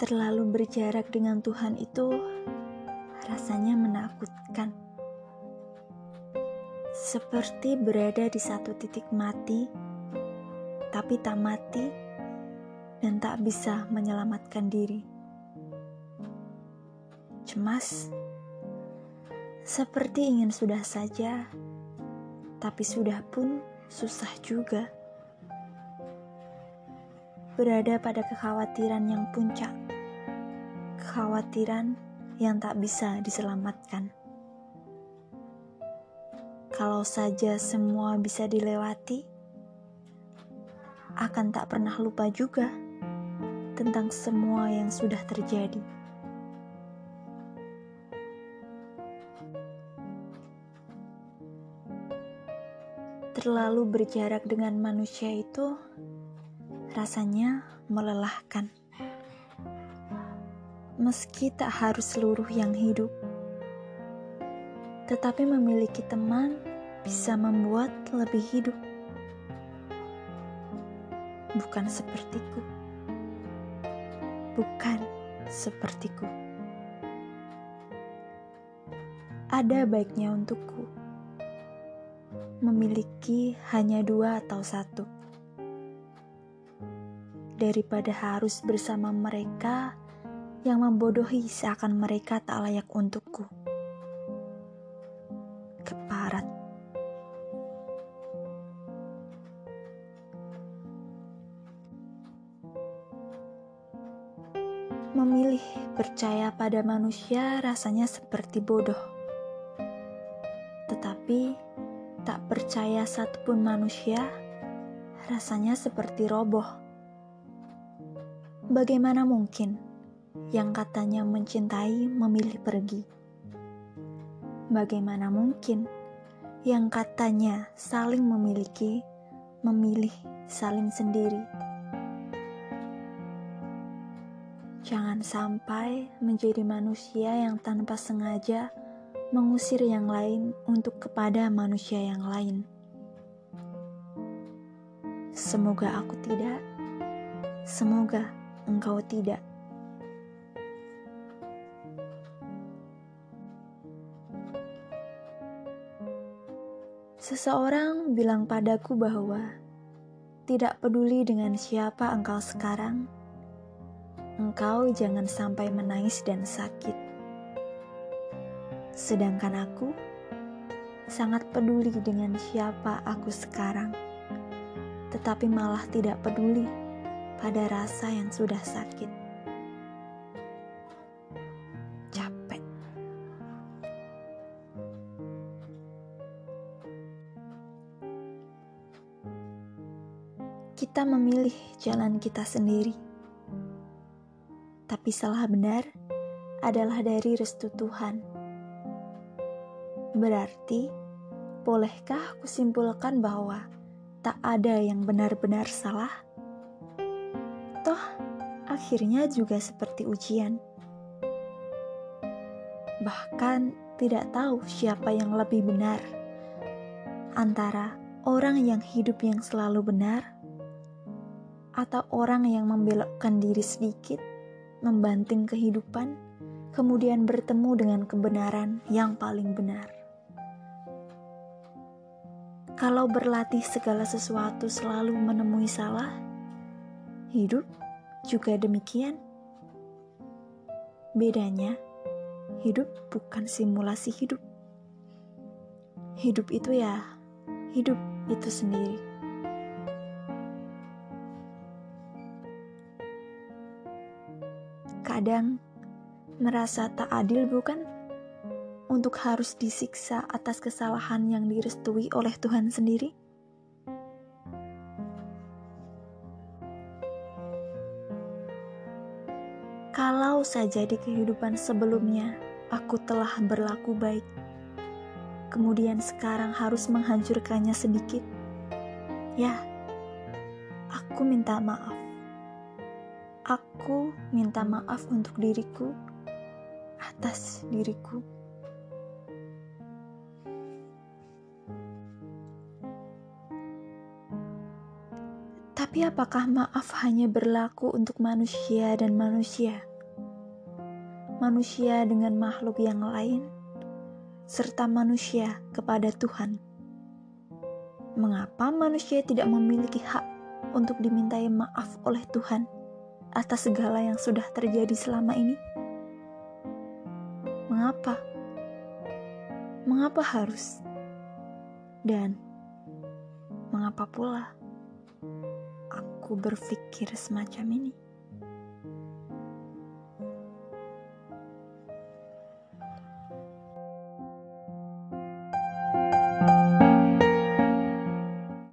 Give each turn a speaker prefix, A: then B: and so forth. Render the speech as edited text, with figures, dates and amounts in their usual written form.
A: Terlalu berjarak dengan Tuhan itu rasanya menakutkan. Seperti berada di satu titik mati, tapi tak mati dan tak bisa menyelamatkan diri. Cemas, seperti ingin sudah saja, tapi sudah pun susah juga. Berada pada kekhawatiran yang puncak, kekhawatiran yang tak bisa diselamatkan. Kalau saja semua bisa dilewati, akan tak pernah lupa juga tentang semua yang sudah terjadi. Terlalu berjarak dengan manusia itu rasanya melelahkan. Meski tak harus seluruh yang hidup, tetapi memiliki teman bisa membuat lebih hidup. Bukan sepertiku. Bukan sepertiku. Ada baiknya untukku memiliki hanya 2 atau 1 daripada harus bersama mereka yang membodohi seakan mereka tak layak untukku. Keparat. Memilih percaya pada manusia rasanya seperti bodoh. Tetapi tak percaya satupun manusia rasanya seperti roboh. Bagaimana mungkin yang katanya mencintai memilih pergi? Bagaimana mungkin yang katanya saling memiliki memilih saling sendiri? Jangan sampai menjadi manusia yang tanpa sengaja mengusir yang lain untuk kepada manusia yang lain. Semoga aku tidak, semoga engkau tidak. Seseorang bilang padaku bahwa tidak peduli dengan siapa engkau sekarang, engkau jangan sampai menangis dan sakit. Sedangkan aku sangat peduli dengan siapa aku sekarang, tetapi malah tidak peduli pada rasa yang sudah sakit. Capek. Kita memilih jalan kita sendiri, tapi salah benar adalah dari restu Tuhan. Berarti, bolehkah aku simpulkan bahwa tak ada yang benar-benar salah? Toh, akhirnya juga seperti ujian. Bahkan tidak tahu siapa yang lebih benar antara orang yang hidup yang selalu benar atau orang yang membelokkan diri sedikit, membanting kehidupan, kemudian bertemu dengan kebenaran yang paling benar. Kalau berlatih segala sesuatu selalu menemui salah, hidup juga demikian. Bedanya, hidup bukan simulasi hidup. Hidup itu ya, hidup itu sendiri. Kadang merasa tak adil bukan? Untuk harus disiksa atas kesalahan yang direstui oleh Tuhan sendiri? Kalau saja di kehidupan sebelumnya aku telah berlaku baik, kemudian sekarang harus menghancurkannya sedikit, ya, aku minta maaf. Aku minta maaf untuk diriku, atas diriku. Tapi apakah maaf hanya berlaku untuk manusia dan manusia? manusia dengan makhluk yang lain, serta manusia kepada Tuhan. Mengapa manusia tidak memiliki hak untuk dimintai maaf oleh Tuhan atas segala yang sudah terjadi selama ini? Mengapa? Mengapa harus? Dan mengapa pula aku berpikir semacam ini?